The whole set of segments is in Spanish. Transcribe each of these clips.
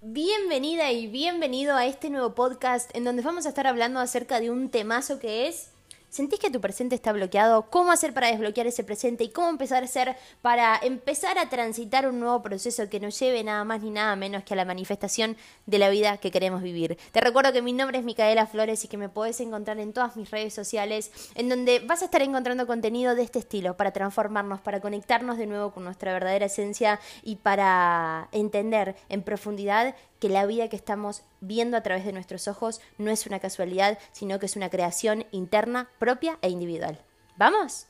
Bienvenida y bienvenido a este nuevo podcast en donde vamos a estar hablando acerca de un temazo que es: ¿sentís que tu presente está bloqueado? ¿Cómo hacer para desbloquear ese presente? ¿Y cómo empezar a hacer para empezar a transitar un nuevo proceso que nos lleve nada más ni nada menos que a la manifestación de la vida que queremos vivir? Te recuerdo que mi nombre es Micaela Flores y que me podés encontrar en todas mis redes sociales, en donde vas a estar encontrando contenido de este estilo para transformarnos, para conectarnos de nuevo con nuestra verdadera esencia y para entender en profundidad que la vida que estamos viendo a través de nuestros ojos no es una casualidad, sino que es una creación interna, propia e individual. ¿Vamos?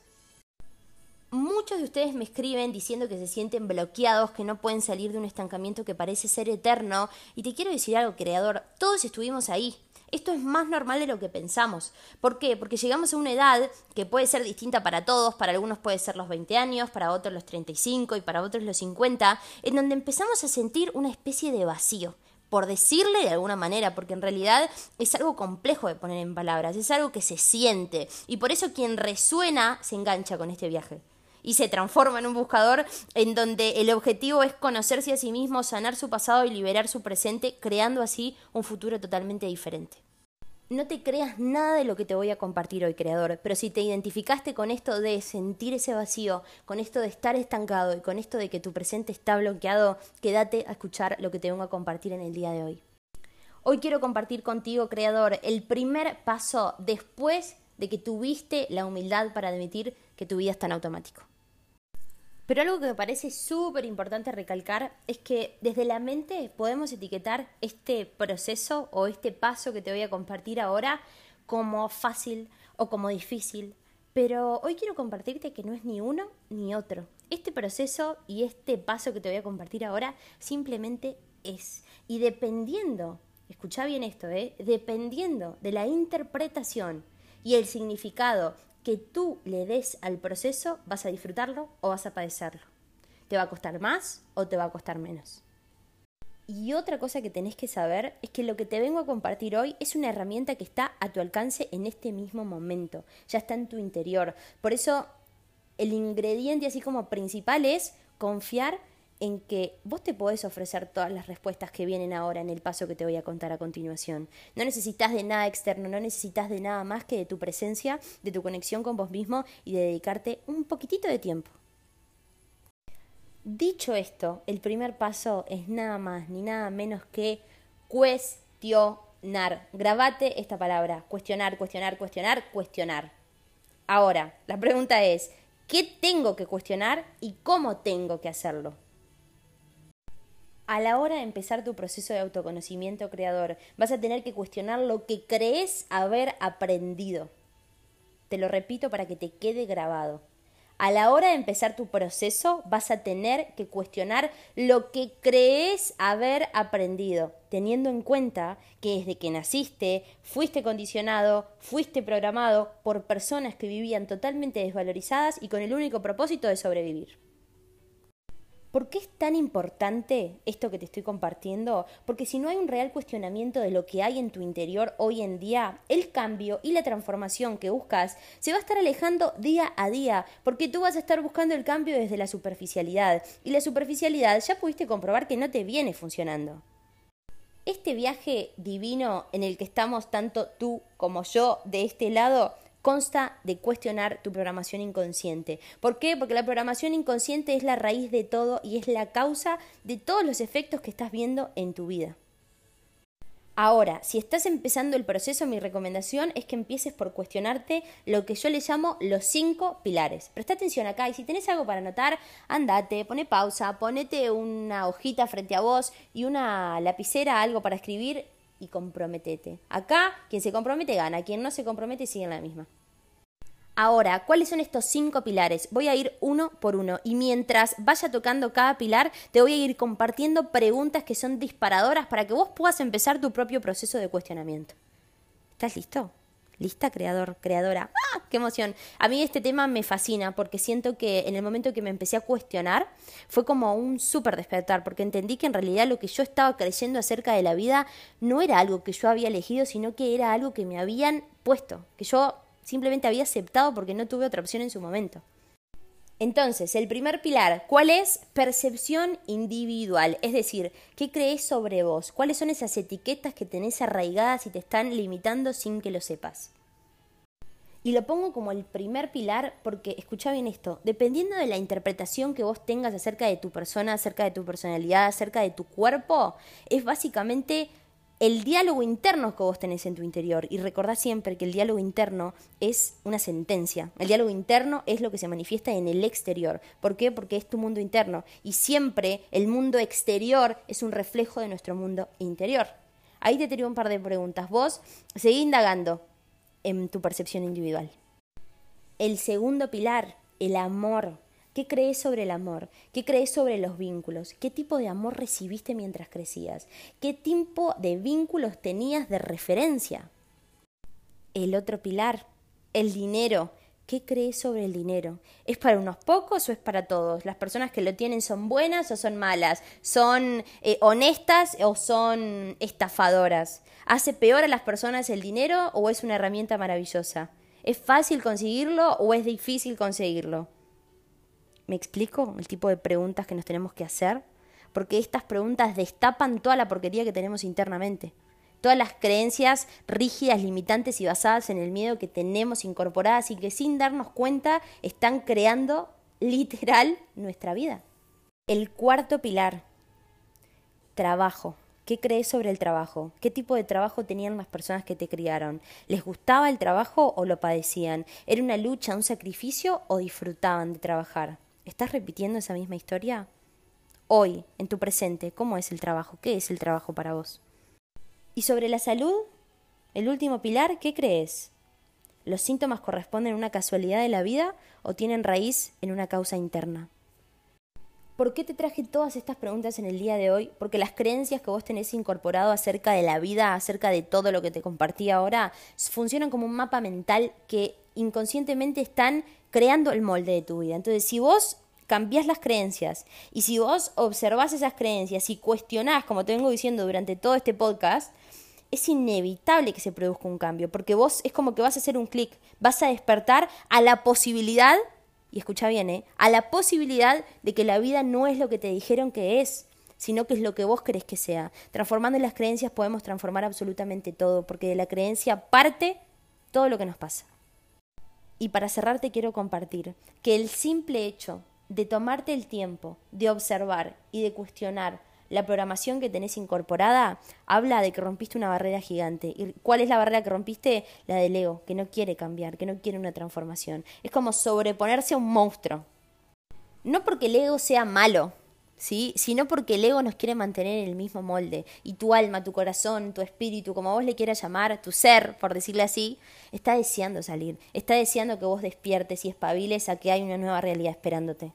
Muchos de ustedes me escriben diciendo que se sienten bloqueados, que no pueden salir de un estancamiento que parece ser eterno. Y te quiero decir algo, creador, todos estuvimos ahí. Esto es más normal de lo que pensamos. ¿Por qué? Porque llegamos a una edad que puede ser distinta para todos. Para algunos puede ser los 20 años, para otros los 35 y para otros los 50, en donde empezamos a sentir una especie de vacío, por decirle de alguna manera, porque en realidad es algo complejo de poner en palabras, es algo que se siente, y por eso quien resuena se engancha con este viaje y se transforma en un buscador en donde el objetivo es conocerse a sí mismo, sanar su pasado y liberar su presente, creando así un futuro totalmente diferente. No te creas nada de lo que te voy a compartir hoy, creador, pero si te identificaste con esto de sentir ese vacío, con esto de estar estancado y con esto de que tu presente está bloqueado, quédate a escuchar lo que te vengo a compartir en el día de hoy. Hoy quiero compartir contigo, creador, el primer paso después de que tuviste la humildad para admitir que tu vida está en automático. Pero algo que me parece súper importante recalcar es que desde la mente podemos etiquetar este proceso o este paso que te voy a compartir ahora como fácil o como difícil. Pero hoy quiero compartirte que no es ni uno ni otro. Este proceso y este paso que te voy a compartir ahora simplemente es. Y dependiendo, escuchá bien esto, dependiendo de la interpretación y el significado que tú le des al proceso, vas a disfrutarlo o vas a padecerlo. ¿Te va a costar más o te va a costar menos? Y otra cosa que tenés que saber es que lo que te vengo a compartir hoy es una herramienta que está a tu alcance en este mismo momento. Ya está en tu interior. Por eso el ingrediente así como principal es confiar en que vos te podés ofrecer todas las respuestas que vienen ahora en el paso que te voy a contar a continuación. No necesitas de nada externo, no necesitas de nada más que de tu presencia, de tu conexión con vos mismo y de dedicarte un poquitito de tiempo. Dicho esto, el primer paso es nada más ni nada menos que cuestionar. Grabate esta palabra: cuestionar, cuestionar, cuestionar, cuestionar. Ahora, la pregunta es: ¿qué tengo que cuestionar y cómo tengo que hacerlo? A la hora de empezar tu proceso de autoconocimiento, creador, vas a tener que cuestionar lo que crees haber aprendido. Te lo repito para que te quede grabado. A la hora de empezar tu proceso, vas a tener que cuestionar lo que crees haber aprendido, teniendo en cuenta que desde que naciste, fuiste condicionado, fuiste programado por personas que vivían totalmente desvalorizadas y con el único propósito de sobrevivir. ¿Por qué es tan importante esto que te estoy compartiendo? Porque si no hay un real cuestionamiento de lo que hay en tu interior hoy en día, el cambio y la transformación que buscas se va a estar alejando día a día, porque tú vas a estar buscando el cambio desde la superficialidad, y la superficialidad ya pudiste comprobar que no te viene funcionando. Este viaje divino en el que estamos tanto tú como yo de este lado consta de cuestionar tu programación inconsciente. ¿Por qué? Porque la programación inconsciente es la raíz de todo y es la causa de todos los efectos que estás viendo en tu vida. Ahora, si estás empezando el proceso, mi recomendación es que empieces por cuestionarte lo que yo le llamo los 5 pilares. Presta atención acá, y si tenés algo para anotar, andate, pone pausa, ponete una hojita frente a vos y una lapicera, algo para escribir, y comprometete. Acá, quien se compromete gana, quien no se compromete sigue en la misma. Ahora, ¿cuáles son estos 5 pilares? Voy a ir uno por uno y mientras vaya tocando cada pilar, te voy a ir compartiendo preguntas que son disparadoras para que vos puedas empezar tu propio proceso de cuestionamiento. ¿Estás listo? ¿Lista, creador, creadora? ¡Ah, qué emoción! A mí este tema me fascina porque siento que en el momento que me empecé a cuestionar fue como un súper despertar, porque entendí que en realidad lo que yo estaba creyendo acerca de la vida no era algo que yo había elegido, sino que era algo que me habían puesto, que yo simplemente había aceptado porque no tuve otra opción en su momento. Entonces, el primer pilar, ¿cuál es? Percepción individual, es decir, ¿qué crees sobre vos? ¿Cuáles son esas etiquetas que tenés arraigadas y te están limitando sin que lo sepas? Y lo pongo como el primer pilar porque, escucha bien esto, dependiendo de la interpretación que vos tengas acerca de tu persona, acerca de tu personalidad, acerca de tu cuerpo, es básicamente el diálogo interno que vos tenés en tu interior. Y recordá siempre que el diálogo interno es una sentencia. El diálogo interno es lo que se manifiesta en el exterior. ¿Por qué? Porque es tu mundo interno. Y siempre el mundo exterior es un reflejo de nuestro mundo interior. Ahí te tiro un par de preguntas. Vos seguí indagando en tu percepción individual. El segundo pilar, el amor. ¿Qué crees sobre el amor? ¿Qué crees sobre los vínculos? ¿Qué tipo de amor recibiste mientras crecías? ¿Qué tipo de vínculos tenías de referencia? El otro pilar, el dinero. ¿Qué crees sobre el dinero? ¿Es para unos pocos o es para todos? ¿Las personas que lo tienen son buenas o son malas? ¿Son honestas o son estafadoras? ¿Hace peor a las personas el dinero o es una herramienta maravillosa? ¿Es fácil conseguirlo o es difícil conseguirlo? ¿Me explico el tipo de preguntas que nos tenemos que hacer? Porque estas preguntas destapan toda la porquería que tenemos internamente. Todas las creencias rígidas, limitantes y basadas en el miedo que tenemos incorporadas y que sin darnos cuenta están creando literal nuestra vida. El cuarto pilar, trabajo. ¿Qué crees sobre el trabajo? ¿Qué tipo de trabajo tenían las personas que te criaron? ¿Les gustaba el trabajo o lo padecían? ¿Era una lucha, un sacrificio o disfrutaban de trabajar? ¿Estás repitiendo esa misma historia? Hoy, en tu presente, ¿cómo es el trabajo? ¿Qué es el trabajo para vos? Y sobre la salud, el último pilar, ¿qué crees? ¿Los síntomas corresponden a una casualidad de la vida o tienen raíz en una causa interna? ¿Por qué te traje todas estas preguntas en el día de hoy? Porque las creencias que vos tenés incorporado acerca de la vida, acerca de todo lo que te compartí ahora, funcionan como un mapa mental que inconscientemente están creando el molde de tu vida. Entonces, si vos cambiás las creencias y si vos observás esas creencias y cuestionás, como te vengo diciendo durante todo este podcast, es inevitable que se produzca un cambio, porque vos es como que vas a hacer un clic, vas a despertar a la posibilidad, y escucha bien, a la posibilidad de que la vida no es lo que te dijeron que es, sino que es lo que vos querés que sea. Transformando las creencias podemos transformar absolutamente todo, porque de la creencia parte todo lo que nos pasa. Y para cerrar te quiero compartir que el simple hecho de tomarte el tiempo de observar y de cuestionar la programación que tenés incorporada habla de que rompiste una barrera gigante. ¿Y cuál es la barrera que rompiste? La del ego, que no quiere cambiar, que no quiere una transformación. Es como sobreponerse a un monstruo. No porque el ego sea malo, ¿sí? Sino porque el ego nos quiere mantener en el mismo molde. Y tu alma, tu corazón, tu espíritu, como vos le quieras llamar, tu ser, por decirle así, está deseando salir. Está deseando que vos despiertes y espabiles a que hay una nueva realidad esperándote.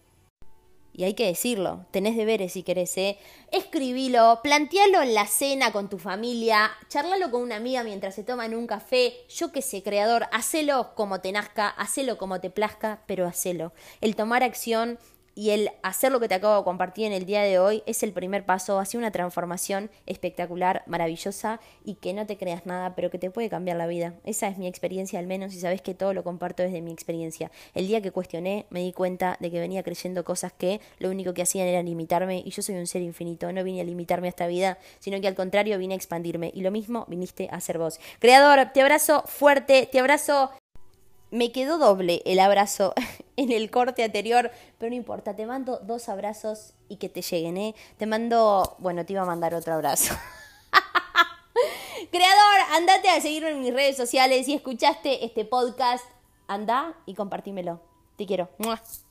Y hay que decirlo, tenés deberes si querés, escribilo, plantealo en la cena con tu familia, charlalo con una amiga mientras se toman un café, yo qué sé, creador, hacelo como te nazca, hacelo como te plazca, pero hacelo. El tomar acción y el hacer lo que te acabo de compartir en el día de hoy es el primer paso hacia una transformación espectacular, maravillosa y que no te creas nada, pero que te puede cambiar la vida. Esa es mi experiencia al menos y sabes que todo lo comparto desde mi experiencia. El día que cuestioné me di cuenta de que venía creyendo cosas que lo único que hacían era limitarme y yo soy un ser infinito, no vine a limitarme a esta vida, sino que al contrario vine a expandirme y lo mismo viniste a hacer vos. Creador, te abrazo fuerte, te abrazo. Me quedó doble el abrazo en el corte anterior, pero no importa, te mando 2 abrazos y que te lleguen, Te mando, bueno, te iba a mandar otro abrazo. Creador, andate a seguirme en mis redes sociales. Si escuchaste este podcast, anda y compartímelo. Te quiero. ¡Mua!